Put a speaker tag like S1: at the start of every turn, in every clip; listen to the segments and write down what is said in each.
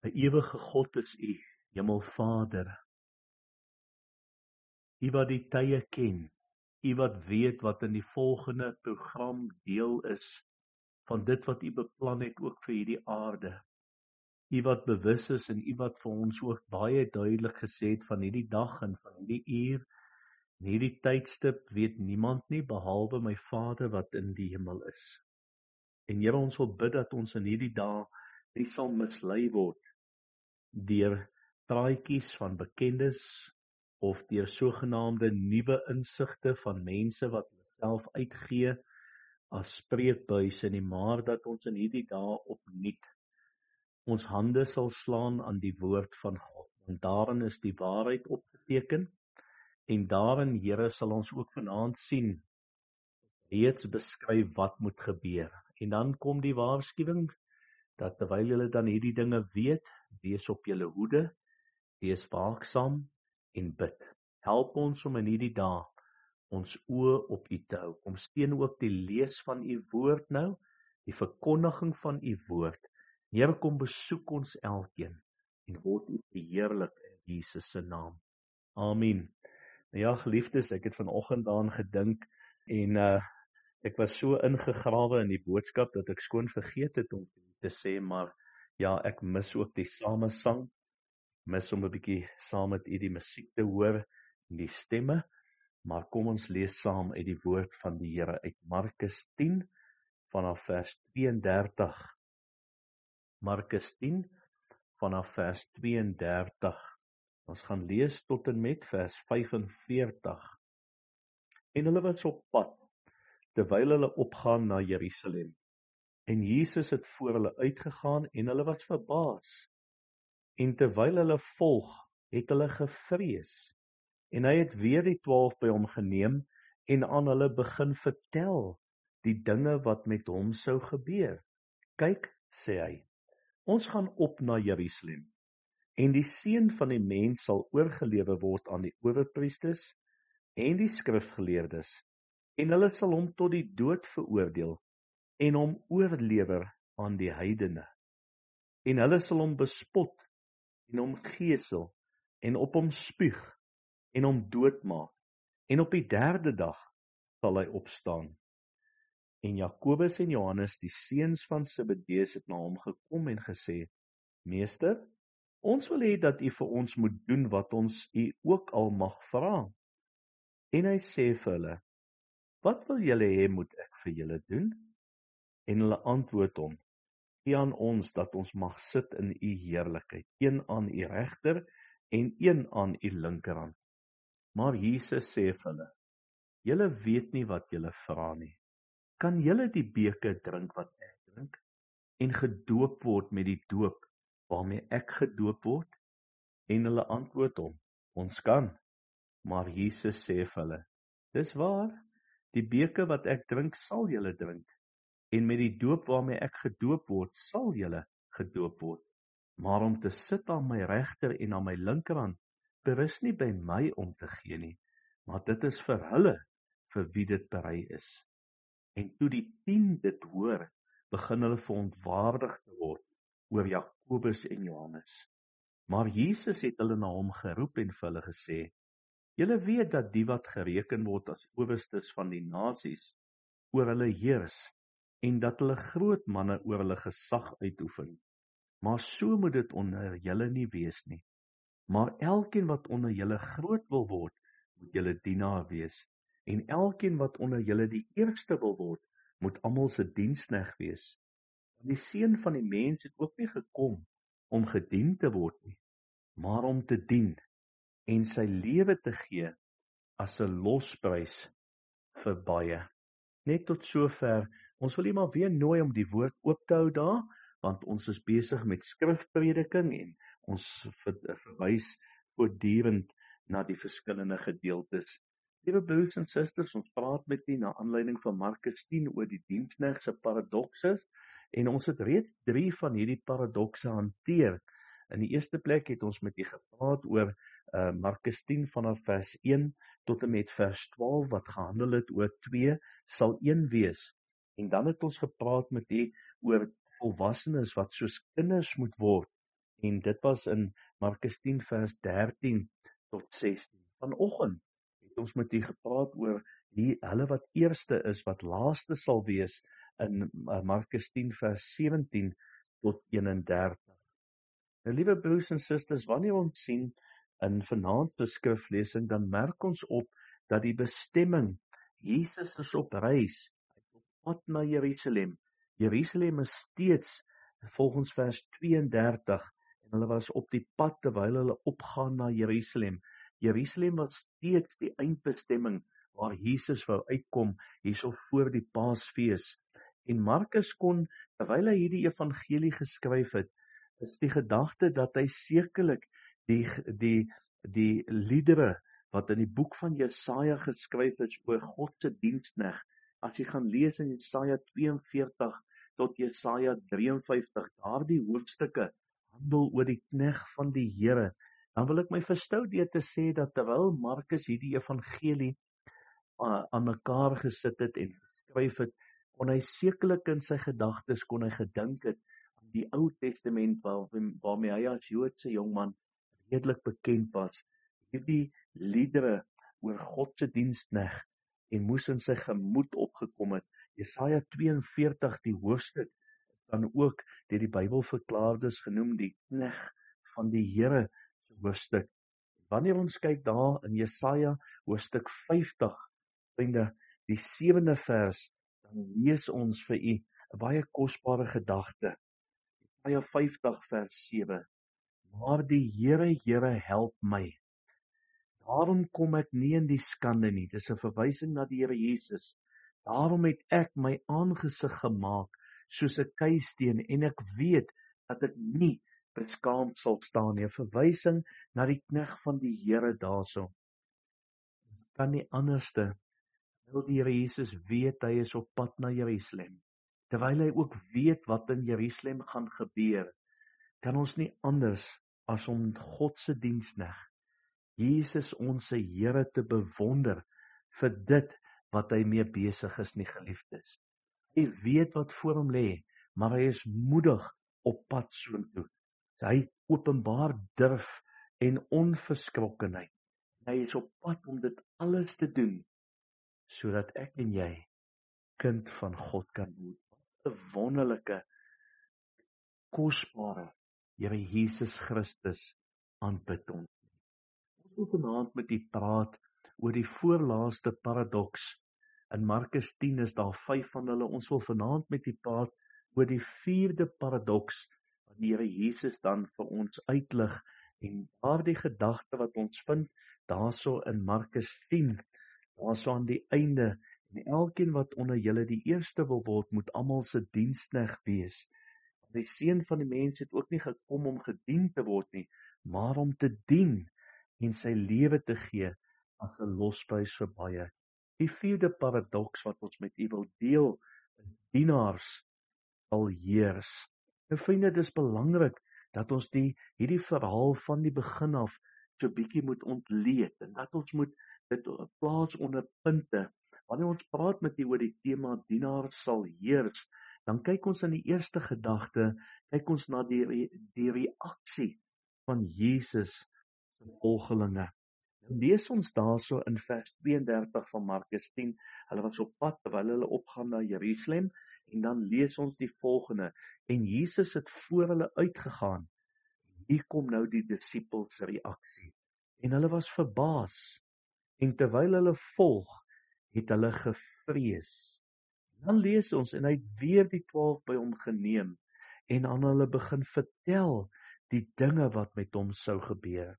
S1: 'n ewige God is U, Hemelvader. U wat die tye ken, U wat weet wat in die volgende program deel is van dit wat U beplan het ook vir hierdie aarde. U wat bewus is en U wat vir ons ook baie duidelik gesê het van hierdie dag en van hierdie uur, en hierdie tydstip weet niemand nie behalwe my Vader wat in die hemel is. En Here, ons wil bid dat ons in hierdie dae nie sal mislei word deur praatjies van bekendes of deur sogenaamde nuwe insigte van mense wat self uitgee as spreekbuise nie, maar dat ons in hierdie dae opnuut ons hande sal slaan aan die woord van God. Want daarin is die waarheid opgeteken en daarin, Here, sal ons ook vanaand sien, reeds beskryf wat moet gebeur. En dan kom die waarskuwing dat terwyl julle dan hierdie dinge weet, wees op julle hoede, wees waaksaam en bid. Help ons om in hierdie dae ons oë op U te hou. Kom steun ook die lees van U woord nou, die verkondiging van U woord. Here, kom besoek ons elkeen en word U verheerlik in Jesus se naam. Amen. Nou ja, geliefdes, ek het vanoggend daaraan gedink en ek was so ingegrawe in die boodskap dat ek skoon vergeet het om te sê, maar ja, ek mis ook die samesang, mis om 'n bietjie saam met U die musiek te hoor en die stemme, maar kom ons lees saam uit die woord van die Here uit Markus 10 vanaf vers 32. Markus 10 vanaf vers 32. Ons gaan lees tot en met vers 45. En hulle was op pad, terwyl hulle opgaan na Jerusalem. En Jesus het voor hulle uitgegaan en hulle was verbaas. En terwyl hulle volg, het hulle gevrees. En hy het weer die 12 by hom geneem en aan hulle begin vertel die dinge wat met hom sou gebeur. Kyk, sê hy, ons gaan op na Jerusalem. En die seun van die mens sal oorgelewer word aan die owerpriesters en die skrifgeleerdes, en hulle sal hom tot die dood veroordeel en hom oorlewer aan die heidene. En hulle sal hom bespot en hom gesel en op hom spuug en hom doodmaak, en op die 3de dag sal hy opstaan. En Jakobus en Johannes, die seuns van Zebedeus, het na hom gekom en gesê, Meester, ons wil hê dat U vir ons moet doen wat ons U ook al mag vra. En hy sê vir hulle, wat wil julle hê moet ek vir julle doen? En hulle antwoord hom, gee aan ons dat ons mag sit in U heerlikheid, een aan U regter en een aan U linkerhand. Maar Jesus sê vir hulle, julle weet nie wat julle vra nie. Kan julle die beker drink wat ek drink en gedoop word met die doop waarmee ek gedoop word? En hulle antwoord hom, ons kan. Maar Jesus sê vir hulle, dis waar, die beker wat ek drink sal julle drink, en met die doop waarmee ek gedoop word, sal julle gedoop word. Maar om te sit aan my regter en aan my linkerhand, berus nie by my om te gee nie, maar dit is vir hulle, vir wie dit berei is. En toe die 10 dit hoor, begin hulle verontwaardig te word oor Jakobus en Johannes. Maar Jesus het hulle na hom geroep en vir hulle gesê, julle weet dat die wat gereken word as owerstes van die nasies, oor hulle heers, en dat hulle groot manne oor hulle gesag uitoefen. Maar so moet dit onder julle nie wees nie. Maar elkeen wat onder julle groot wil word, moet julle dienaar wees. En elkeen wat onder julle die eerste wil word, moet almal se diensknegt wees. Want die seun van die mens het ook nie gekom om gedien te word nie, maar om te dien en sy lewe te gee as 'n losprys vir baie. Net tot sover. Ons wil maar weer nooi om die woord oop te hou daar, want ons is besig met skrifprediking en ons verwys voortdurend na die verskillende gedeeltes. Liewe broers en susters, ons praat met u na aanleiding van Markus 10 oor die diensknegt se paradokse, en ons het reeds 3 van hierdie paradokse hanteer. In die eerste plek het ons met u gepraat oor Markus 10 vanaf vers 1 tot en met vers 12, wat gehandel het oor 2 sal 1 wees. En dan het ons gepraat met u oor volwassenes wat soos kinders moet word En dit was in Markus 10 vers 13 tot 16. Vanoggend het ons met u gepraat oor hulle wat eerste is, wat laaste sal wees in Markus 10 vers 17 tot 31. Nou, liewe broers en susters, wanneer ons sien in vanaand se skriflesing, dan merk ons op dat die bestemming, Jesus is op reis, hy is op pad na Jerusalem. Jerusalem is steeds, volgens vers 32, en hulle was op die pad terwyl hulle opgaan na Jerusalem. Jerusalem was steeds die eindbestemming waar Jesus wou uitkom, hierso voor die Paasfees. En Markus kon, terwyl hy hierdie evangelie geskryf het, is die gedagte dat hy sekerlik die liedere wat in die boek van Jesaja geskryf is oor God se diensknegt. As jy gaan lees in Jesaja 42 tot Jesaja 53, daardie hoofstukke handel oor die knegt van die Here. Dan wil ek my verstou deur te sê dat terwyl Markus hierdie evangelie aan mekaar gesit het en geskryf het, kon hy sekerlik in sy gedagtes kon hy gedink het aan die Ou Testament waarmee hy as Joodse jongman redelik bekend was. Hierdie liedere oor God se diensknegt en moes in sy gemoed opgekom het. Jesaja 42, die hoofstuk, dan ook deur die Bybelverklaarders genoem die knegt van die Here se hoofstuk. Wanneer ons kyk daar in Jesaja hoofstuk 50, die 7de vers, dan lees ons vir u 'n baie kosbare gedagte. Jesaja 50 vers 7. Maar die Here help my. Daarom kom ek nie in die skande nie. Dis 'n verwysing na die Here Jesus. Daarom het ek my aangesig gemaak soos 'n keisteen en ek weet dat ek nie beskaamd sal staan nie. 'n Verwysing na die knegt van die Here daarso. Kan nie anderste. Wil die Here Jesus weet hy is op pad na Jerusalem. Terwyl hy ook weet wat in Jerusalem gaan gebeur, kan ons nie anders as om God se diensknegt, Jesus ons Here te bewonder vir dit wat hy mee besig is, nie geliefdes. Hy weet wat voor hom lê, maar hy is moedig op pad soontoe. Hy openbaar durf en onverskrokkenheid. Hy is op pad om dit alles te doen, sodat ek en jy kind van God kan word. Wat 'n wonderlike, kosbare Here Jesus Christus aanbid ons. Ons wil vanaand met u praat oor die voorlaaste paradoks. In Markus 10 is daar 5 van hulle. Ons wil vanaand met u praat oor die 4de paradoks wat die Here Jesus dan vir ons uitlig. En daardie gedagte wat ons vind daarso in Markus 10, daarso aan die einde, en elkeen wat onder julle die eerste wil word, moet almal se diensknegt wees. Die Seun van die mens het ook nie gekom om gedien te word nie, maar om te dien en sy lewe te gee as 'n losprys vir baie. Die 4de paradoks wat ons met u wil deel, is dienaars sal heers. Nou vriende, dit is belangrik dat ons hierdie verhaal van die begin af so bietjie moet ontleed en dat ons moet dit plaas onder punte. Wanneer ons praat met u oor die tema dienaars sal heers, dan kyk ons in die eerste gedagte, kyk ons na die reaksie van Jesus se volgelinge. Nou lees ons daarso in vers 32 van Markus 10, hulle was op pad terwyl hulle opgaan na Jerusalem, en dan lees ons die volgende, en Jesus het voor hulle uitgegaan. Hier kom nou die disippels se reaksie, en hulle was verbaas, en terwyl hulle volg, het hulle gevrees. Dan lees ons, en hy het weer die 12 by hom geneem, en aan hulle begin vertel die dinge wat met hom sou gebeur.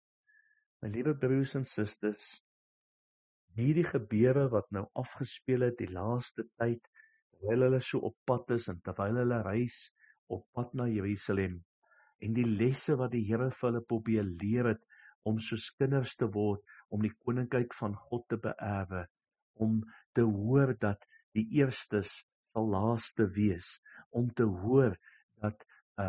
S1: My liewe broers en susters, hierdie gebeure wat nou afgespeel het die laaste tyd, terwyl hulle so op pad is, en terwyl hulle reis op pad na Jerusalem, en die lesse wat die Here vir hulle probeer leer het, om soos kinders te word, om die koninkryk van God te beerwe, om te hoor dat die eerstes sal laaste wees, om te hoor dat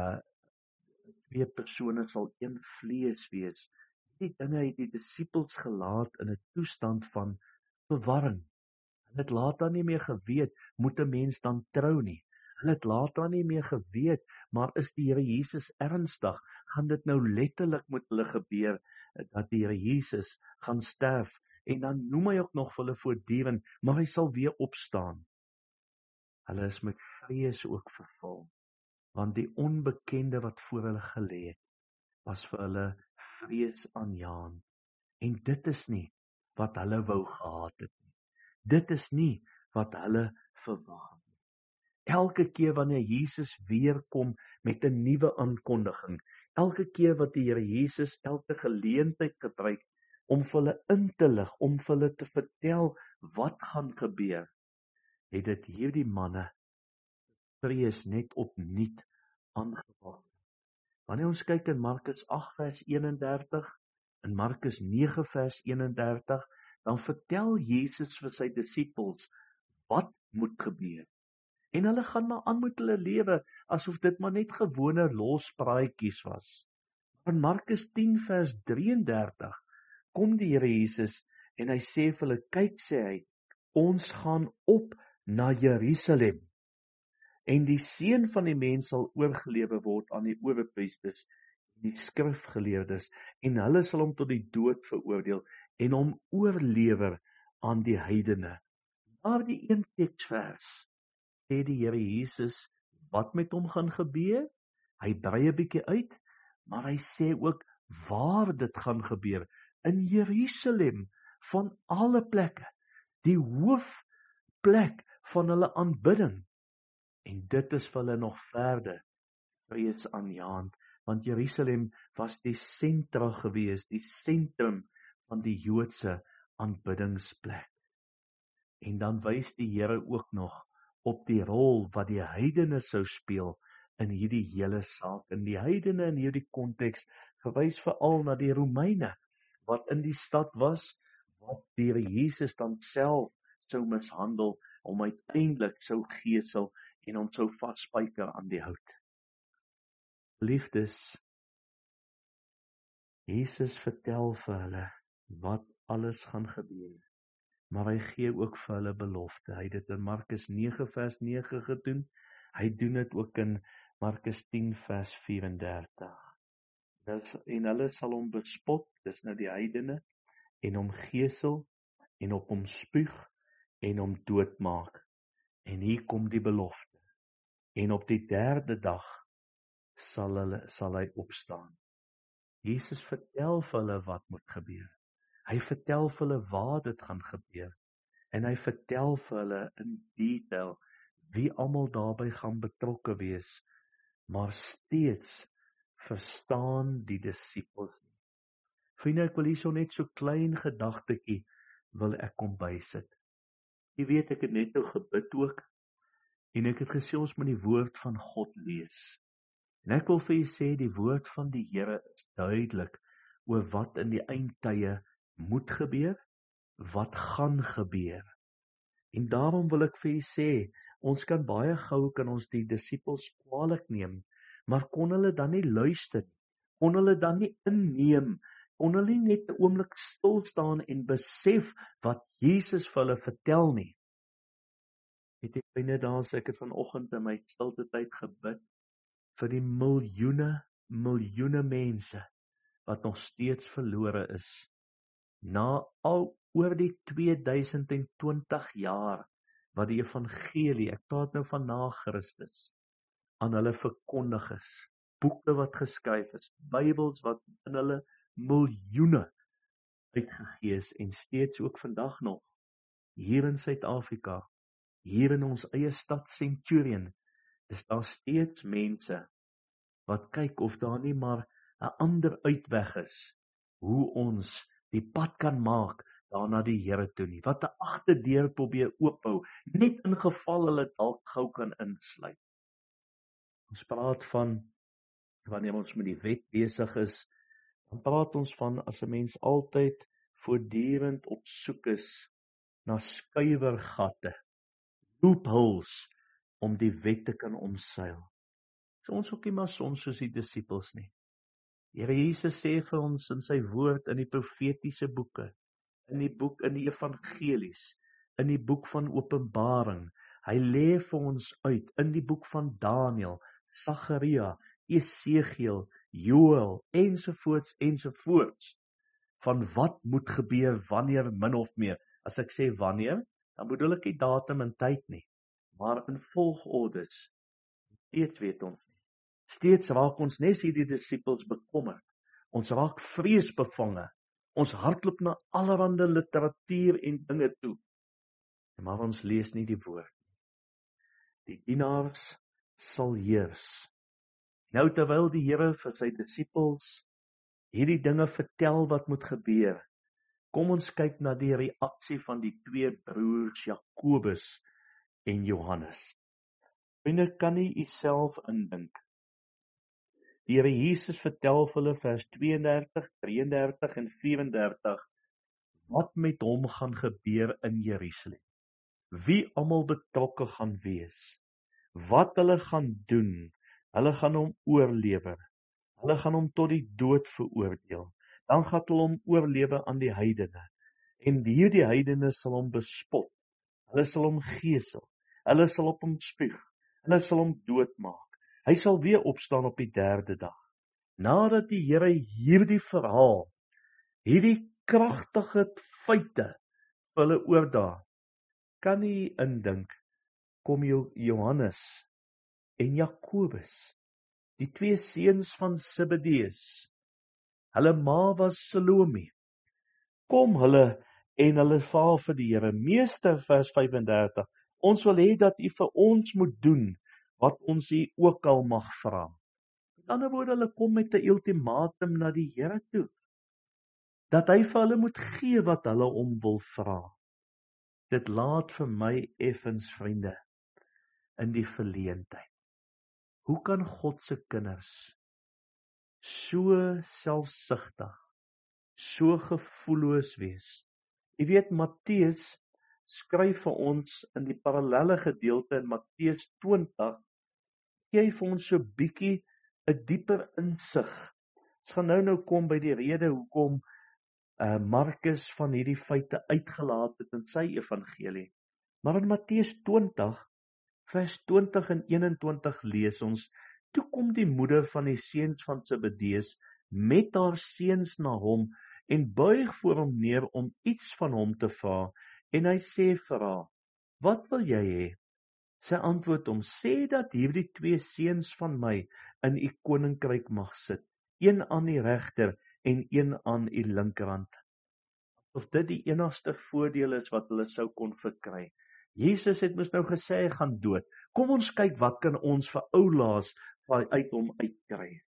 S1: 2 persone sal een vlees wees. Die dinge het die disippels gelaat in 'n toestand van verwarring. Hulle het later nie meer geweet, moet 'n mens dan trou nie? Hulle het later nie meer geweet, maar is die Here Jesus ernstig? gaan dit nou letterlik met hulle gebeur, dat die Here Jesus gaan sterf, en dan noem hy ook nog vir hulle voortdurend, maar hy sal weer opstaan. Hulle is met vrees ook vervul, want die onbekende wat voor hulle gelê het, was vir hulle vreesaanjaend. En dit is nie wat hulle wou gehad het nie. Dit is nie wat hulle verwag het nie. Elke keer wanneer Jesus weer kom met 'n nuwe aankondiging, elke keer wat die Here Jesus elke geleentheid gebruik om vir hulle in te lig, om vir hulle te vertel wat gaan gebeur, het dit hierdie manne vrees net opnuut aangepak. Wanneer ons kyk in Markus 8 vers 31, in Markus 9 vers 31, dan vertel Jesus vir sy disippels wat moet gebeur. En hulle gaan maar aan met hulle lewe, asof dit maar net gewone lospraatjies was. In Markus 10 vers 33, kom die Here Jesus en hy sê vir hulle, kyk, sê hy, ons gaan op na Jerusalem. En die seun van die mens sal oorgelewer word aan die owerpriesters en die skrifgeleerdes, en hulle sal hom tot die dood veroordeel en hom oorlewer aan die heidene. Maar die een teksvers sê die Here Jesus wat met hom gaan gebeur. Hy brei 'n bietjie uit, maar hy sê ook waar dit gaan gebeur. In Jerusalem, van alle plekke, die hoofplek van hulle aanbidding. En dit is vir hulle nog verder vreesaanjaend, want Jerusalem was die sentra gewees, die sentrum van die Joodse aanbiddingsplek. En dan wys die Here ook nog op die rol wat die heidene sou speel in hierdie hele saak. En die heidene in hierdie konteks verwys veral na die Romeine, wat in die stad was, wat die Here Jesus dan self sou mishandel, om uiteindelik sou gesel en hom sou vasspyker aan die hout. Liefdes, Jesus vertel vir hulle wat alles gaan gebeur, maar hy gee ook vir hulle belofte. Hy het dit in Markus 9 vers 9 gedoen, hy doen dit ook in Markus 10 vers 34. En hulle sal hom bespot, dis nou die heidene, en hom gesel, en op hom spuug, en hom doodmaak. En hier kom die belofte. En op die 3de dag sal hy opstaan. Jesus vertel vir hulle wat moet gebeur. Hy vertel vir hulle waar dit gaan gebeur. En hy vertel vir hulle in detail wie almal daarbey gaan betrokke wees. Maar steeds verstaan die disippels nie. Vriende, ek wil hierso net so klein gedagtetjie wil ek kom bysit. Jy weet, ek het net nou gebid ook, en ek het gesê ons moet die woord van God lees. En ek wil vir jy sê, die woord van die Here is duidelik oor wat in die eindtye moet gebeur, wat gaan gebeur. En daarom wil ek vir jy sê, ons kan baie gou kan ons die disippels kwaadlik neem, maar kon hulle dan nie luister, kon hulle dan nie inneem, kon hulle nie net 'n oomblik stil staan en besef wat Jesus vir hulle vertel nie. Het ek binne daar sê, ek het vanoggend in my stilte tyd gebid vir die miljoene mense wat nog steeds verlore is. Na al oor die 2020 jaar wat die evangelie, ek praat nou van na Christus, aan hulle verkondig is, boeke wat geskryf is, Bybels wat in hulle miljoene uitgegee is, en steeds ook vandag nog, hier in Suid-Afrika, hier in ons eie stad Centurion, is daar steeds mense wat kyk of daar nie maar 'n ander uitweg is, hoe ons die pad kan maak daar na die Here toe nie, wat 'n agterdeur probeer oophou, net in geval hulle dalk gou kan insluit. Ons praat van, wanneer ons met die wet besig is, dan praat ons van, as 'n mens altyd voortdurend op soek is na skuiwergatte, loopholes, om die wet te kan omseil. So ons ook nie maar soms soos die disippels nie. Here Jesus sê vir ons in sy woord, in die profetiese boeke, in die evangelies, in die boek van Openbaring, hy lê vir ons uit, in die boek van Daniël, Sagaria, Esegiel, Joël, ensovoorts, van wat moet gebeur wanneer min of meer. As ek sê wanneer, dan bedoel ek die datum en tyd nie, maar in volgordes, steeds weet ons nie. Steeds raak ons net hierdie disippels bekommerd, ons raak vreesbevange, ons hardloop na allerhande literatuur en dinge toe, maar ons lees nie die woord. Die dienaars sal heers. Nou terwyl die Here vir sy disippels hierdie dinge vertel wat moet gebeur, kom ons kyk na die reaksie van die twee broers Jakobus en Johannes. Vriende, kan nie u self indink. Die Here Jesus vertel vir hulle vers 32, 33 en 34 wat met hom gaan gebeur in Jerusalem. Wie almal betrokke gaan wees. Wat hulle gaan doen. Hulle gaan hom oorlewer. Hulle gaan hom tot die dood veroordeel. Dan gaan hulle hom oorlewer aan die heidene. En hierdie heidene sal hom bespot. Hulle sal hom gesel. Hulle sal op hom spuug. Hulle sal hom doodmaak. Hy sal weer opstaan op die 3de dag. Nadat die Here hierdie verhaal, hierdie kragtige feite vir hulle oordra, kan nie indink, kom Johannes en Jakobus, die twee seuns van Zebedeus, hulle ma was Salome, kom hulle en hulle vra vir die Here, Meester, vers 35, ons wil hê dat u vir ons moet doen, wat ons u ook al mag vra. Met ander woorde, hulle kom met 'n ultimatum na die Here toe, dat hy vir hulle moet gee wat hulle hom wil vra. Dit laat vir my effens, vriende, in die verleentheid. Hoe kan God se kinders so selfsugtig, so gevoelloos wees? Jy weet, Matteus skryf vir ons in die parallelle gedeelte in Matteus 20, gee hy vir ons so bietjie 'n dieper insig. Ons gaan nou kom by die rede hoekom Markus van hierdie feite uitgelaat het in sy evangelie. Maar in Matteus 20, vers 20 en 21 lees ons, toe kom die moeder van die seuns van Zebedeus met haar seuns na hom en buig voor hom neer om iets van hom te vra, en hy sê vir haar, wat wil jy hê? Sy antwoord hom, sê dat hierdie twee seuns van my in u koninkryk mag sit, een aan die regter en een aan u linkerhand. Of dit die enigste voordeel is wat hulle sou kon verkry. Jesus het mos nou gesê hy gaan dood. Kom ons kyk wat kan ons vir oulaas uit hom uitkry.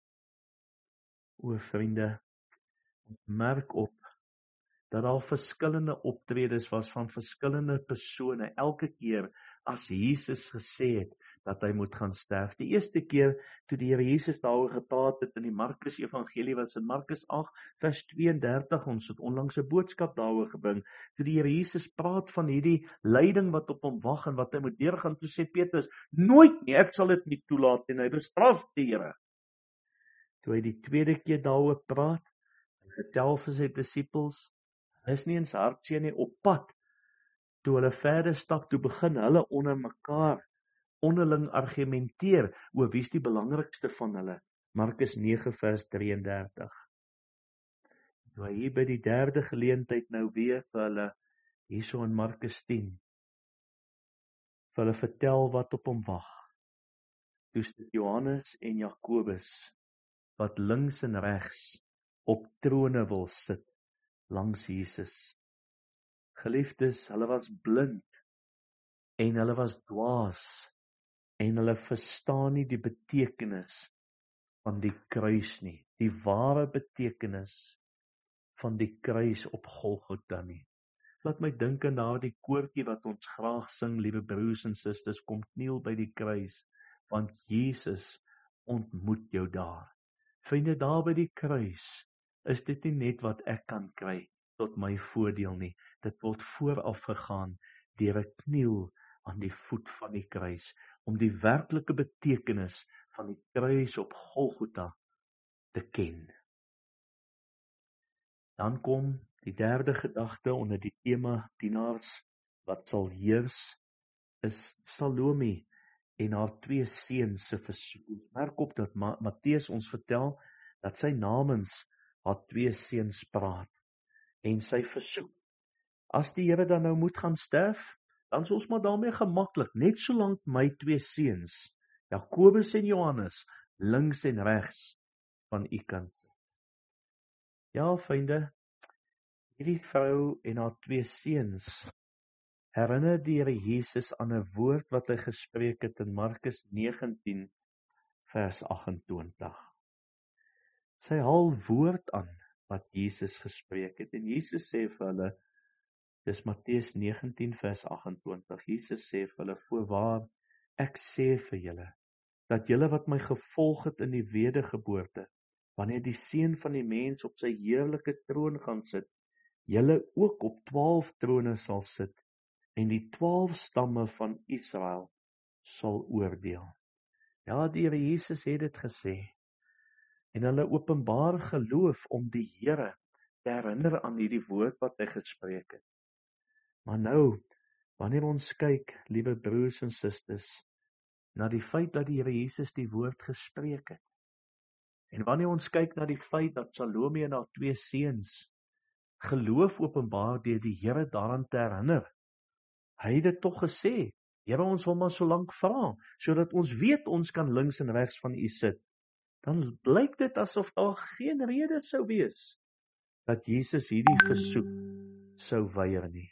S1: O vriende, merk op dat daar verskillende optredes was van verskillende persone elke keer as Jesus gesê het dat hy moet gaan sterf. Die eerste keer toe die Here Jesus daaroor gepraat het in die Markus evangelie was in Markus 8 vers 32, ons het onlangs 'n boodskap daaroor gebring, toe die Here Jesus praat van hierdie lyding wat op hom wag en wat hy moet deurgaan, toe sê Petrus, nooit nie, ek sal dit nie toelaat en hy bestraf die Here. Toe hy die tweede keer daaroor praat, hy vertel vir sy disippels, hy is nie eens hartseer nie, op pad. Toe hulle verder stap, toe begin hulle onder mekaar onderling argumenteer oor wie is die belangrikste van hulle. Markus 9 vers 33. Toe hy hier by die derde geleentheid nou weer vir hulle, hierso in Markus 10, vir hulle vertel wat op hom wag. Toe is dit Johannes en Jakobus, wat links en regs op trone wil sit, langs Jesus. Geliefdes, hulle was blind, en hulle was dwaas, en hulle verstaan nie die betekenis van die kruis nie, die ware betekenis van die kruis op Golgotha nie. Laat my dink aan daardie koortjie wat ons graag sing, liewe broers en susters, kom kniel by die kruis, want Jesus ontmoet jou daar. Vriende, daar by die kruis, is dit nie net wat ek kan kry, tot my voordeel nie, dit word vooraf gegaan, deur 'n kniel aan die voet van die kruis, om die werklike betekenis van die kruis op Golgotha te ken. Dan kom die derde gedagte onder die tema dienaars wat sal heers, is Salome en haar twee seuns se versoek. Merk op dat Matteus ons vertel dat sy namens haar 2 seuns praat, en sy versoek, as die Here dan nou moet gaan sterf, dan is ons maar daarmee gemaklik, net solank my 2 seuns, Jakobus en Johannes, links en regs van u kan sit. Ja, vriende, hierdie vrou en haar 2 seuns herinner die Here Jesus aan 'n woord wat hy gespreek het in Markus 19 vers 28. Sy haal woord aan wat Jesus gespreek het, en Jesus sê vir hulle, dis Matteus 19 vers 28, Jesus sê vir hulle, voorwaar, ek sê vir julle, dat julle wat my gevolg het in die wedergeboorte, wanneer die Seun van die mens op sy heerlike troon gaan sit, julle ook op 12 trone sal sit, en die 12 stamme van Israel sal oordeel. Ja, die Here Jesus het dit gesê, en hulle openbaar geloof om die Here te herinner aan hierdie woord wat hy gespreek het. Maar nou, wanneer ons kyk, liewe broers en susters, na die feit dat die Here Jesus die woord gespreek het, en wanneer ons kyk na die feit dat Salome en haar 2 seuns geloof openbaar deur die Here daaraan te herinner, hy het dit tog gesê, Here, ons wil maar so lank vra, sodat ons weet ons kan links en regs van u sit, dan blyk dit asof daar geen rede sou wees dat Jesus hierdie versoek sou weier nie.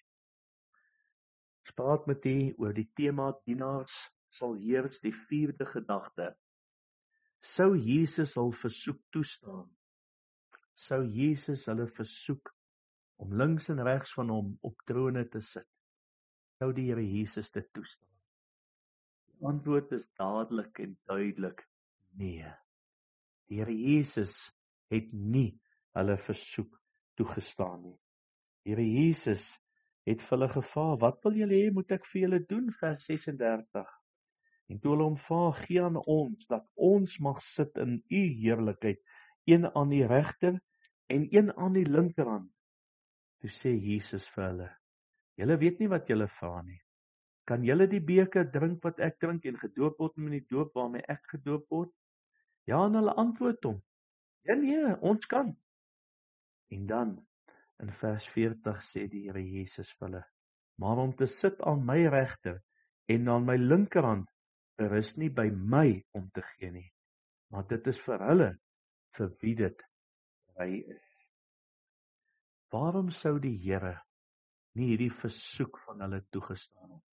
S1: Ons praat met u oor die tema dienaars sal heers, die 4de gedagte. Sou Jesus hul versoek toestaan? Sou Jesus hulle versoek om links en regs van hom op trone te sit? Sou die Here Jesus dit toestaan? Die antwoord is dadelik en duidelik nee. Die Here Jesus het nie hulle versoek toegestaan nie. Die Here Jesus het vir hulle gevra, wat wil julle hê moet ek vir julle doen, vers 36. En toe hulle hom vra, gee aan ons, dat ons mag sit in u heerlikheid, een aan die regter en een aan die linkerhand. Toe sê Jesus vir hulle, julle weet nie wat julle vra nie. Kan julle die beker drink wat ek drink en gedoop word met die doop waarmee ek gedoop word? Ja, en hulle antwoord hom, ja nee, ons kan. En dan, in vers 40 sê die Here Jesus vir hulle, maar om te sit aan my regter en aan my linkerhand, is nie by my om te gee nie, maar dit is vir hulle, vir wie dit hy is. Waarom sou die Here nie hierdie versoek van hulle toegestaan het?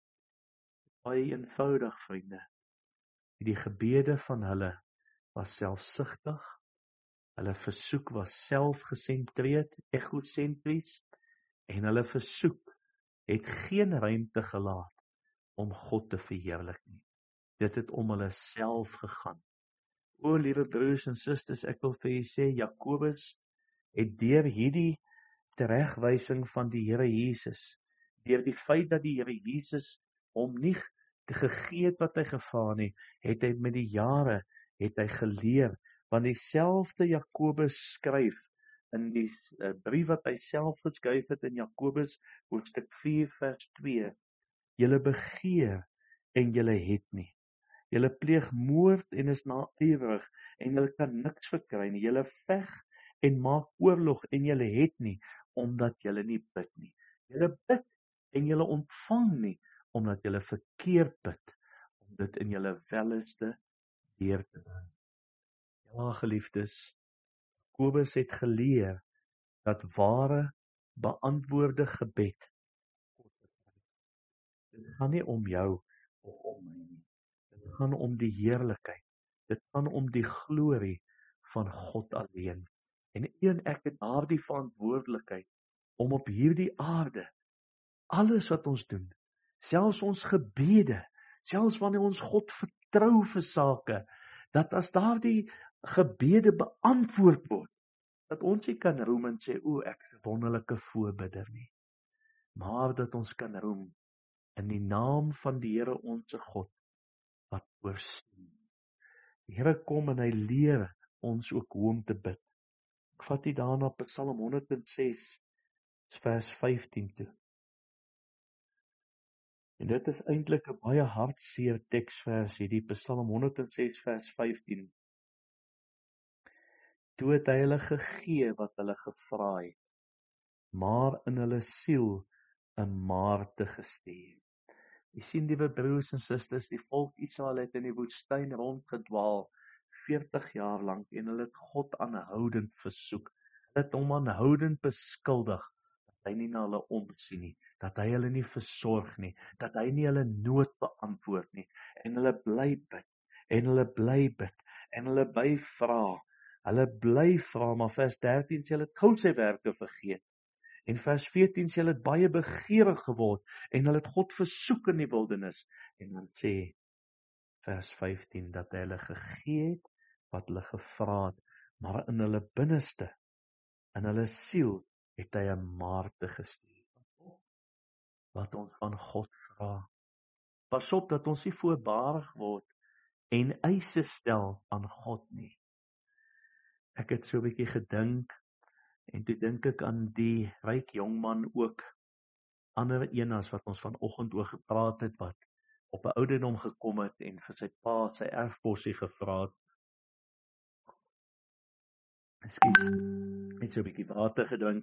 S1: Baie eenvoudig, vriende. Die gebede van hulle was selfsugtig, hulle versoek was selfgesentreerd, egosentries, en hulle versoek het geen ruimte gelaat om God te verheerlik nie. Dit het om hulle self gegaan. O, liewe broers en susters, ek wil vir julle sê, Jakobus het deur hierdie teregwysing van die Here Jesus, deur die feit dat die Here Jesus hom nie gegee het wat hy gevra nie, het hy met die jare, het hy geleer, want dieselfde Jakobus skryf, in die brief wat hy self geskryf het in Jakobus, hoofstuk 4 vers 2, julle begeer en julle het nie. Julle pleeg moord en is naïwerig en julle kan niks verkry nie. Julle veg en maak oorlog en julle het nie, omdat julle nie bid nie. Julle bid en julle ontvang nie, omdat julle verkeerd bid, om dit in julle welleste deur te bring. Ja, geliefdes, Jakobus het geleer dat ware beantwoorde gebed God betref. Dit gaan nie om jou of om my nie. Dit gaan om die heerlikheid. Dit gaan om die glorie van God alleen. En ek het daardie verantwoordelikheid om op hierdie aarde alles wat ons doen, selfs ons gebede, selfs wanneer ons God vertrou vir sake, dat as daardie gebede beantwoord word, dat ons nie kan roem en sê, o, ek is 'n wonderlike voorbidder nie, maar dat ons kan roem in die naam van die Here onsse God, wat oorsien. Die Here kom en hy leer ons ook hoe om te bid. Ek vat u daarna Psalm 106, vers 15 toe. En dit is eintlik 'n baie hartseer teksvers, hierdie Psalm 106 vers 15. Toe het hy hulle gegee wat hulle gevra het, maar in hulle siel 'n maarte gestuur. Jy sien, liewe broers en susters, die volk Israel het in die woestyn rondgedwaal 40 jaar lank en hulle het God aanhoudend versoek. Hulle het hom aanhoudend beskuldig dat hy nie na hulle omsien nie, dat hy hulle nie versorg nie, dat hy nie hulle nood beantwoord nie. En hulle bly bid, en hulle bly bid, en hulle bly vra. Hulle bly vra, maar vers 13 sê hulle het gou sy werke vergeet. En vers 14 sê hulle het baie begeerig geword en hulle het God versoek in die wildernis. En dan sê vers 15 dat hy hulle gegee het wat hulle gevra het, maar in hulle binneste, in hulle siel, het hy 'n maarte gestuur. Wat ons van God vra. Pas op dat ons nie voorbarig word en eise stel aan God nie. Ek het so 'n bietjie gedink, en toe dink ek aan die ryk jongman ook, ander een as wat ons vanoggend oor gepraat het, wat op 'n ouderdom gekom het en vir sy pa sy erfposie gevra het. Ekskuus, net so 'n bietjie water gedrink,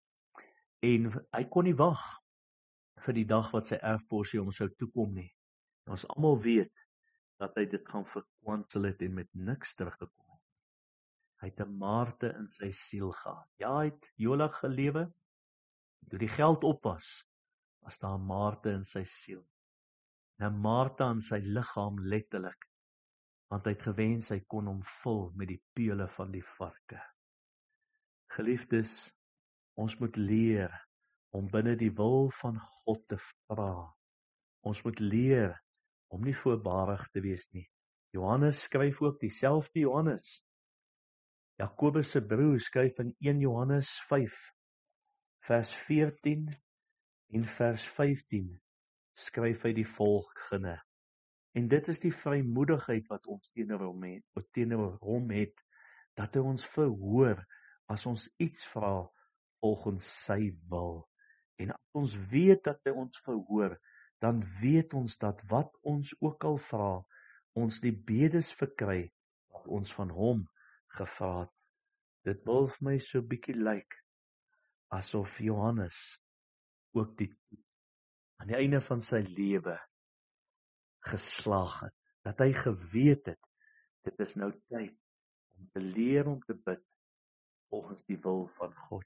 S1: en hy kon nie wag vir die dag wat sy erfposie hom sou toekom nie. En ons almal weet dat hy dit gaan verkwansel het en met niks teruggekom het. Hy het 'n maarte in sy siel gehad. Ja, hy het jolig gelewe. Toe die geld op was daar 'n maarte in sy siel. 'n maarte aan sy liggaam letterlik, want hy het gewens hy kon hom vul met die peule van die varke. Geliefdes, ons moet leer om binne die wil van God te vra. Ons moet leer om nie voorbarig te wees nie. Johannes skryf ook, dieselfde Johannes, Jakobus se broer, skryf in 1 Johannes 5, vers 14 en vers 15, skryf hy die volgende. En dit is die vrymoedigheid wat ons teenoor hom het, dat hy ons verhoor as ons iets vra volgens sy wil. En as ons weet dat hy ons verhoor, dan weet ons dat wat ons ook al vra, ons die bedes verkry wat ons van hom gevra het. Dit wil vir my so bietjie lyk asof Johannes ook aan die einde van sy lewe geslaag het, dat hy geweet het, dit is nou tyd om te leer om te bid volgens die wil van God.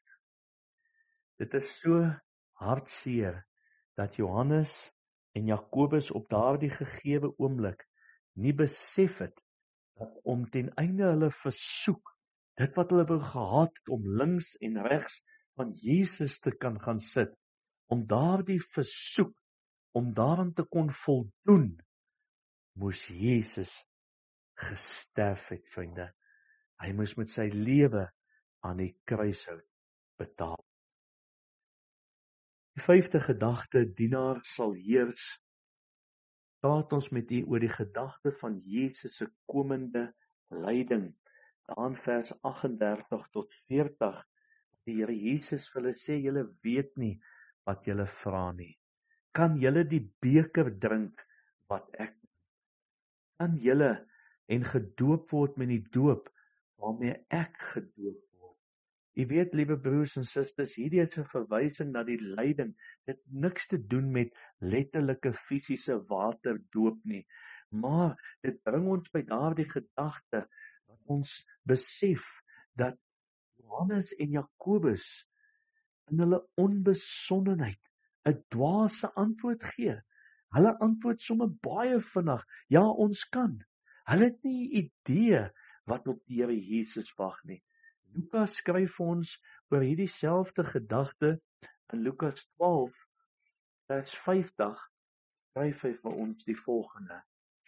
S1: Dit is so hartseer dat Johannes en Jakobus op daardie gegewe oomblik nie besef het dat om ten einde hulle versoek, dit wat hulle wou gehad het om links en regs van Jesus te kan gaan sit, om daardie versoek, om daaraan te kon voldoen, moes Jesus gesterf het, vriende. Hy moes met sy lewe aan die kruishout betaal. Die 5de gedagte, dienaar sal heers, praat ons met u oor die gedagte van Jesus se komende lyding. Daar in vers 38 tot 40, die Here Jesus vir hulle sê, julle weet nie wat julle vra nie. Kan julle die beker drink wat ek? Kan julle en gedoop word met die doop waarmee ek gedoop word? Jy weet, liewe broers en susters, hierdie is 'n verwysing na die lyding. Dit niks te doen met letterlike fisiese waterdoop nie, maar dit bring ons by daardie gedagte dat ons besef dat Johannes en Jakobus in hulle onbesonnenheid 'n dwaase antwoord gee. Hulle antwoord sommer baie vinnig, ja, ons kan. Hulle het nie 'n idee wat op die Here Jesus wag nie. Lukas skryf ons oor hierdie selfde gedagte in Lukas 12, vers 50, skryf hy vir ons die volgende.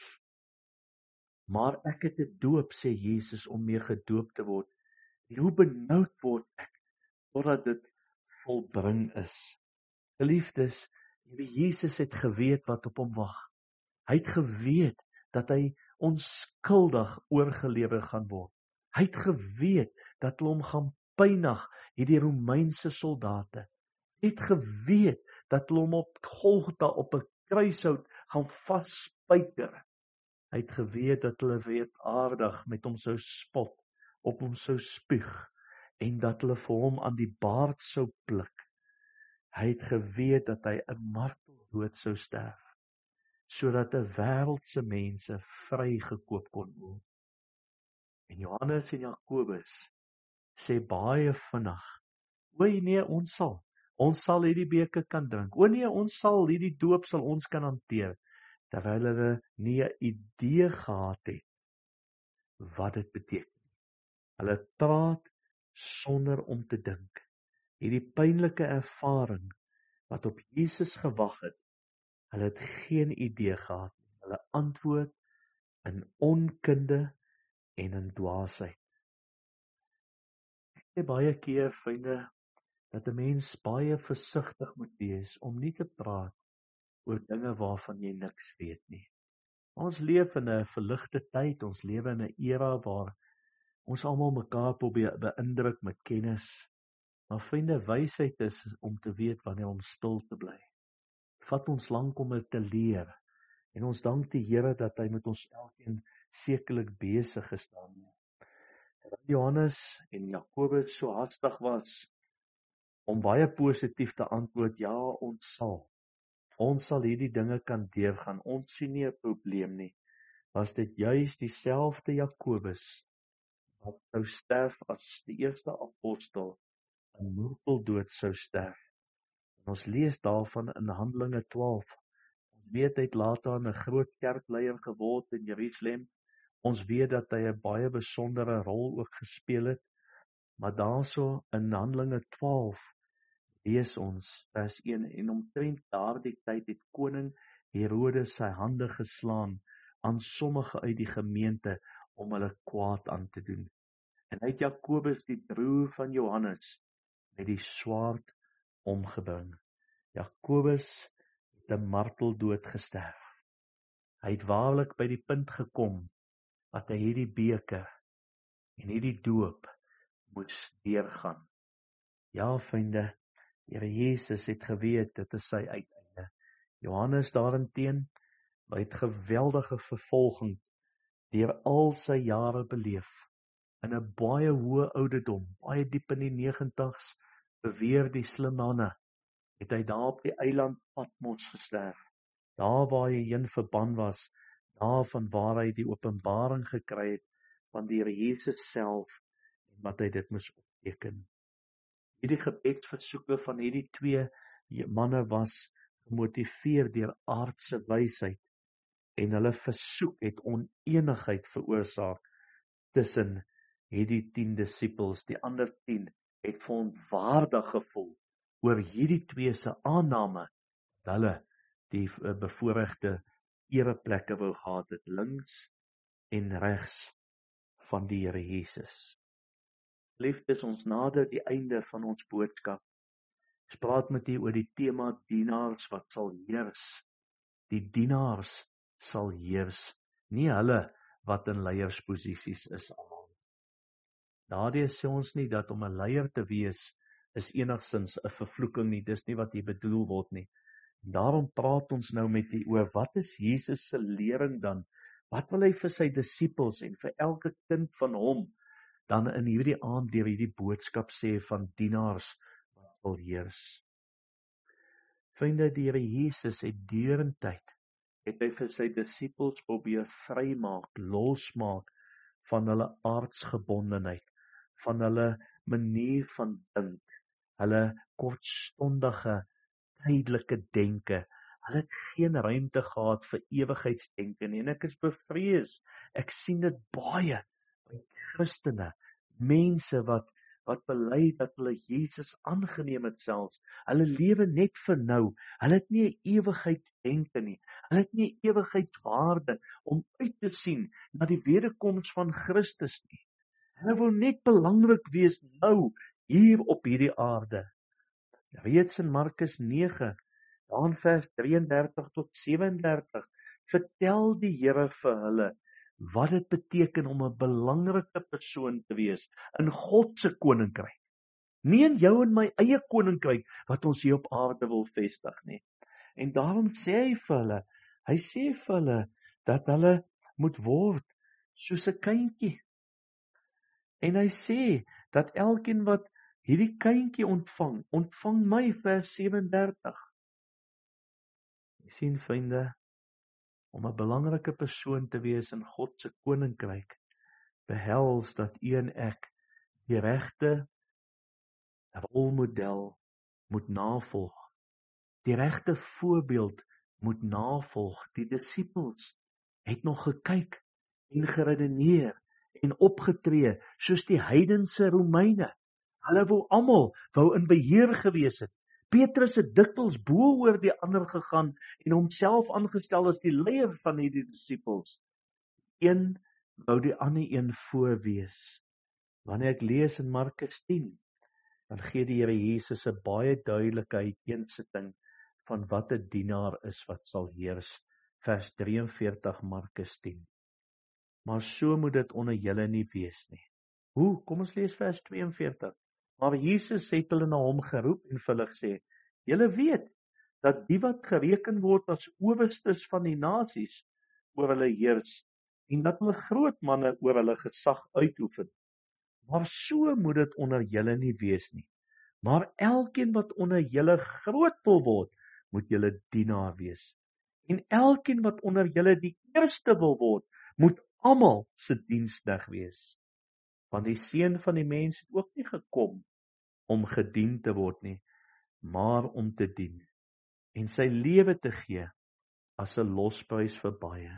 S1: Maar ek het 'n doop, sê Jesus, om mee gedoop te word. En hoe benoud word ek, totdat dit volbring is. Geliefdes, Jesus het geweet wat op hom wag. Hy het geweet dat hy onskuldig oorgelewer gaan word. Hy het geweet dat hulle hom gaan pynig, hierdie Romeinse soldate. Hy het geweet dat hulle hom op Golgotha op 'n kruishout gaan vasspyker. Hy het geweet dat hulle weetaardig met hom sou spot, op hom sou spuug en dat hulle vir hom aan die baard sou pluk. Hy het geweet dat hy 'n marteldood sou sterf, sodat 'n wêreldse mense vrygekoop kon word. En Johannes en Jakobus sê baie vinnig, o nee, ons sal hierdie beker kan drink, o nee, ons sal hierdie doop sal ons kan hanteer, terwyl hulle nie 'n idee gehad het wat dit beteken. Hulle praat sonder om te dink. Hierdie pynlike ervaring wat op Jesus gewag het, hulle het geen idee gehad nie. Hulle antwoord in onkunde en in dwaasheid. Ek sê baie keer, vriende, dat 'n mens baie versigtig moet wees om nie te praat oor dinge waarvan jy niks weet nie. Ons leef in 'n verligte tyd, ons lewe in 'n era waar ons almal mekaar probeer beïndruk met kennis. Maar vriende, wysheid is om te weet wanneer om stil te bly. Vat ons lank om dit te leer. En ons dank die Here dat hy met ons elkeen sekerlik besig is daarmee. Johannes en Jakobus so haastig was om baie positief te antwoord, ja, ons sal hierdie dinge kan deurgaan, ons sien nie 'n probleem nie, was dit juis dieselfde Jakobus wat sou sterf as die eerste apostel, 'n marteldood sou sterf. En ons lees daarvan in Handelinge 12. Ons weet hy het later 'n groot kerkleier geword in Jerusalem. Ons weet dat hy 'n baie besondere rol ook gespeel het. Maar daarso in Handelinge 12 lees ons vers 1, en omtrent daardie tyd het koning Herodes sy hande geslaan aan sommige uit die gemeente om hulle kwaad aan te doen. En hy het Jakobus, die broer van Johannes, met die swaard omgebring. Jakobus het 'n marteldood gesterf. Hy het waarlik by die punt gekom dat hy hierdie beker en hierdie doop moes deurgaan. Ja, vriende, Here Jesus het geweet, dit is sy uiteinde. Johannes daarenteen het geweldige vervolging deur al sy jare beleef. In 'n baie hoë ouderdom, baie diep in die 90's, beweer die slim manne, het hy daar op die eiland Patmos gesterf. Daar waar hy heen verban was, daar van waar hy die openbaring gekry het van die Here Jesus self, en wat hy dit moes opteken. Hierdie gebedsversoeke van hierdie twee manne was gemotiveer deur aardse wysheid, en hulle versoek het onenigheid veroorsaak tussen hierdie 10 disippels. Die ander 10 het verontwaardig gevoel oor hierdie twee se aanname, dat hulle die bevoorregte ereplekke wou gehad het, links en regs van die Here Jesus. Liefdes, ons nader die einde van ons boodskap. Ons praat met u oor die tema dienaars wat sal heers. Die dienaars sal heers, nie hulle wat in leiersposisies is almal. Daardie sê ons nie dat om 'n leier te wees is enigstens 'n vervloeking nie, dis nie wat hier bedoel word nie. Daarom praat ons nou met u oor wat is Jesus se lering dan? Wat wil hy vir sy disippels en vir elke kind van hom dan in hierdie aand deur hierdie boodskap sê van dienaars wat sal heers? Vriende, die Here Jesus het deurentyd het hy vir sy disippels probeer vrymaak, losmaak van hulle aardsgebondenheid, van hulle manier van dink, hulle kortstondige, tydelike denke. Hulle het geen ruimte gehad vir ewigheidsdenke nie, en ek is bevrees, ek sien dit baie by Christene, mense wat bely dat hulle Jesus aangeneem het selfs. Hulle lewe net vir nou. Hulle het nie 'n ewigheidsdenke nie. Hulle het nie 'n ewigheidswaarde om uit te sien na die wederkoms van Christus nie. Hulle wil net belangrik wees nou, hier op hierdie aarde. Reeds in Markus 9, dan vers 33 tot 37, vertel die Here vir hulle wat dit beteken om 'n belangrike persoon te wees in God se koninkryk. Nie in jou en my eie koninkryk wat ons hier op aarde wil vestig nie. En daarom sê hy sê vir hulle dat hulle moet word soos 'n kindjie. En hy sê, dat elkeen wat hierdie kindjie ontvang my, vers 37. Jy sien vriende, om 'n belangrike persoon te wees in God se koninkryk, behels dat u en ek die regte rolmodel moet navolg. Die regte voorbeeld moet navolg. Die disippels het nog gekyk en geredeneer en opgetree soos die heidense Romeine. Hulle wou in beheer gewees het. Petrus het dikwels bo oor die ander gegaan en homself aangestel as die leier van hierdie disippels. Een wou die ander een voor wees. Wanneer ek lees in Markus 10, dan gee die Here Jesus 'n baie duidelike uiteensetting van wat 'n dienaar is wat sal heers. Vers 43 Markus 10. Maar so moet dit onder julle nie wees nie. Hoe? Kom ons lees vers 42. Maar Jesus het hulle na hom geroep en vir hulle gesê, julle weet dat die wat gereken word as owerstes van die nasies oor hulle heers en dat hulle groot manne oor hulle gesag uitoefen. Maar so moet dit onder julle nie wees nie. Maar elkeen wat onder julle groot wil word, moet julle dienaar wees. En elkeen wat onder julle die eerste wil word, moet almal se diensknegt wees. Want die Seun van die mens het ook nie gekom om gedien te word nie, maar om te dien en sy lewe te gee as 'n losprys vir baie.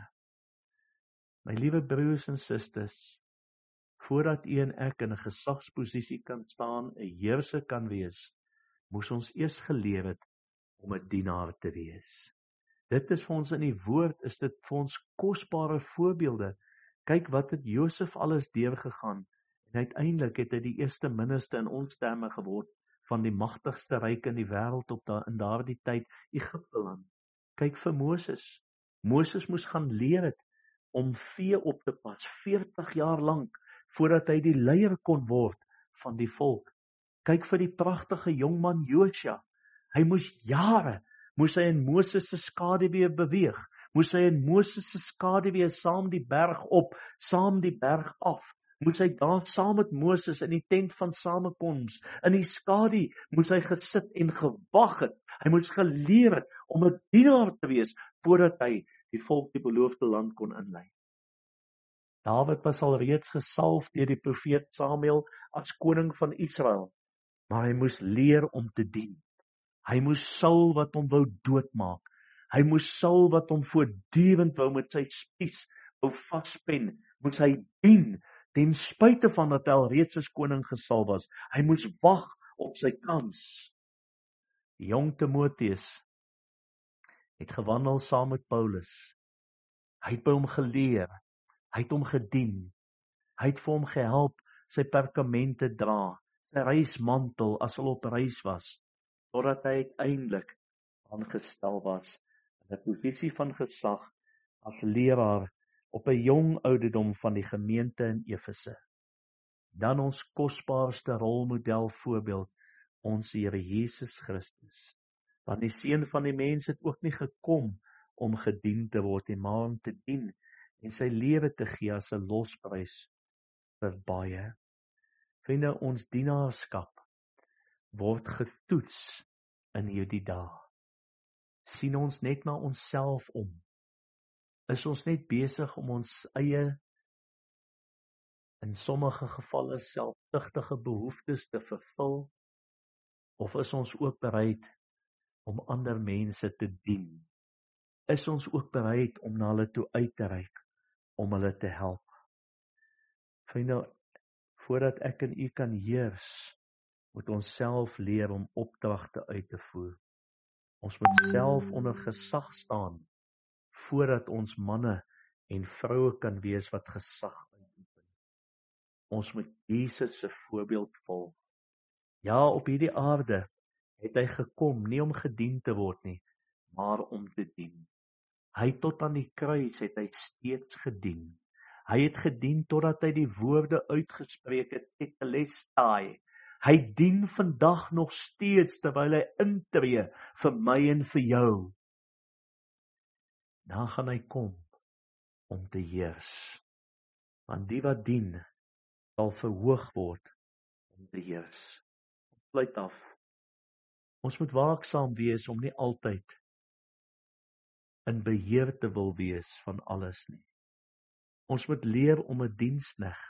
S1: My liewe broers en susters, voordat u en ek in 'n gesagsposisie kan staan, 'n heerser kan wees, moes ons eers geleer het om 'n dienaar te wees. Dit is vir ons in die woord, is dit vir ons kosbare voorbeelde. Kyk wat het Josef alles deurgegaan, en uiteindelik het hy die eerste minister in ons terme geword, van die magtigste ryk in die wêreld in daardie tyd, Egipte land. Kyk vir Moses. Moses moes gaan leer het om vee op te pas, 40 jaar lank, voordat hy die leier kon word van die volk. Kyk vir die pragtige jongman Josua. Hy moes hy in Moses se skaduwee beweeg, moes hy in Moses se skaduwee saam die berg op, saam die berg af, moes hy daar saam met Moses in die tent van samekoms, in die skadu moes hy gesit en gewag het. Hy moes geleer het om 'n dienaar te wees, voordat hy die volk die beloofde land kon inlei. Dawid was al reeds gesalf deur die profeet Samuel as koning van Israel, maar hy moes leer om te dien. Hy moes Saul wat hom wou doodmaak. Hy moes Saul wat hom voortdurend wou met sy spies wou vaspen, moes hy dien, ten spyte van dat hy al reeds as koning gesalf was. Hy moes wag op sy kans. Die jong Timoteus het gewandel saam met Paulus. Hy het by hom geleer, hy het hom gedien, hy het vir hom gehelp sy perkamente dra, sy reismantel as hy op reis was, totdat hy uiteindelik aangestel was in 'n posisie van gesag as leraar op 'n jong ouderdom van die gemeente in Efese. Dan ons kosbaarste rolmodel voorbeeld, ons Here Jesus Christus. Want die Seun van die mens het ook nie gekom om gedien te word, maar om te dien en sy lewe te gee as 'n losprys vir baie. Vriende, ons dienaarskap word getoets in hierdie dae. Sien ons net na onsself om? Is ons net besig om ons eie, in sommige gevalle selfsugtige behoeftes te vervul? Of is ons ook bereid om ander mense te dien? Is ons ook bereid om na hulle toe uit te reik, om hulle te help? Vriende, voordat ek en u kan heers, moet ons self leer om opdragte uit te voer. Ons moet self onder gesag staan, voordat ons manne en vroue kan wees wat gesag uitoefen. Ons moet Jesus se voorbeeld volg. Ja, op hierdie aarde het hy gekom, nie om gedien te word nie, maar om te dien. Hy tot aan die kruis het hy steeds gedien. Hy het gedien totdat hy die woorde uitgespreek het, tetelestai. Hy dien vandag nog steeds terwyl hy intree vir my en vir jou. Dan gaan hy kom om te heers. Want die wat dien, sal verhoog word om te heers. Sluit af. Ons moet waaksaam wees om nie altyd in beheer te wil wees van alles nie. Ons moet leer om 'n dienskneg,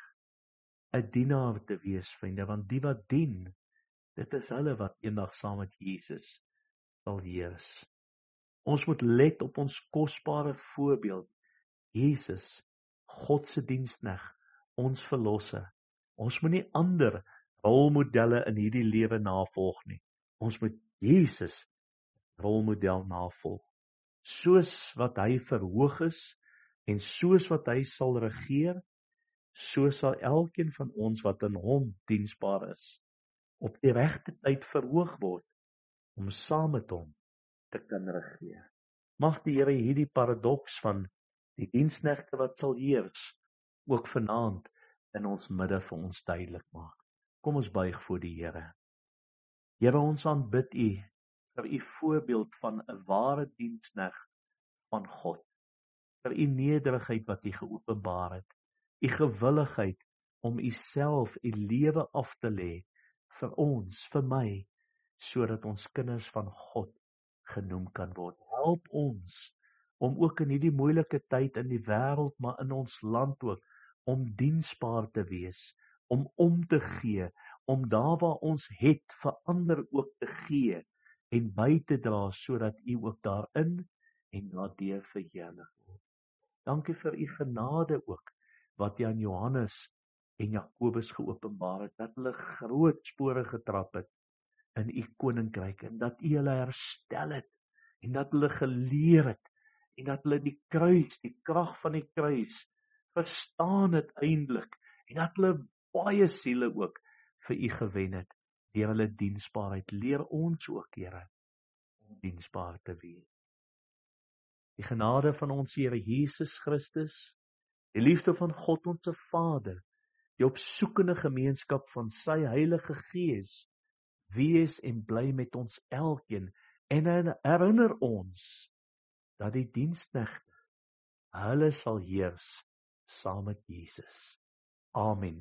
S1: 'n dienaar te wees, vriende, want die wat dien, dit is hulle wat eendag saam met Jesus sal heers. Ons moet let op ons kosbare voorbeeld, Jesus, God se dienskneg, ons verlosser. Ons moet nie ander rolmodelle in hierdie lewe navolg nie. Ons moet Jesus rolmodel navolg. Soos wat hy verhoog is en soos wat hy sal regeer, so sal elkeen van ons wat in hom diensbaar is, op die regte tyd verhoog word om saam met hom te kan regeer. Mag die Here hierdie paradoks van die diensknegte wat sal heers, ook vanaand in ons midde vir ons duidelik maak. Kom ons buig voor die Here. Here, ons aanbid U vir U voorbeeld van 'n ware dienskneg van God, vir U nederigheid wat U geopenbaar het, U gewilligheid om U self, U lewe af te lê vir ons, vir my, sodat ons kinders van God genoem kan word. Help ons om ook in hierdie moeilike tyd in die wêreld, maar in ons land ook, om diensbaar te wees, om te gee, om daar waar ons het vir ander ook te gee en by te dra, sodat U ook daarin en daardeur verheerlik word. Dankie vir U genade ook, wat U aan Johannes en Jakobus geopenbaar het, dat hulle groot spore getrap het in U koninkryk, en dat U hulle herstel het, en dat hulle geleer het, en dat hulle die kruis, die krag van die kruis, verstaan het eindelik, en dat hulle baie siele ook vir U gewen het, deur hulle diensbaarheid. Leer ons ook, Here, om diensbaar te wees. Die genade van ons Here Jesus Christus, die liefde van God ons Vader, die opsoekende gemeenskap van sy Heilige Gees, wees en bly met ons elkeen, en herinner ons dat die diensknegte, hulle sal heers saam met Jesus. Amen.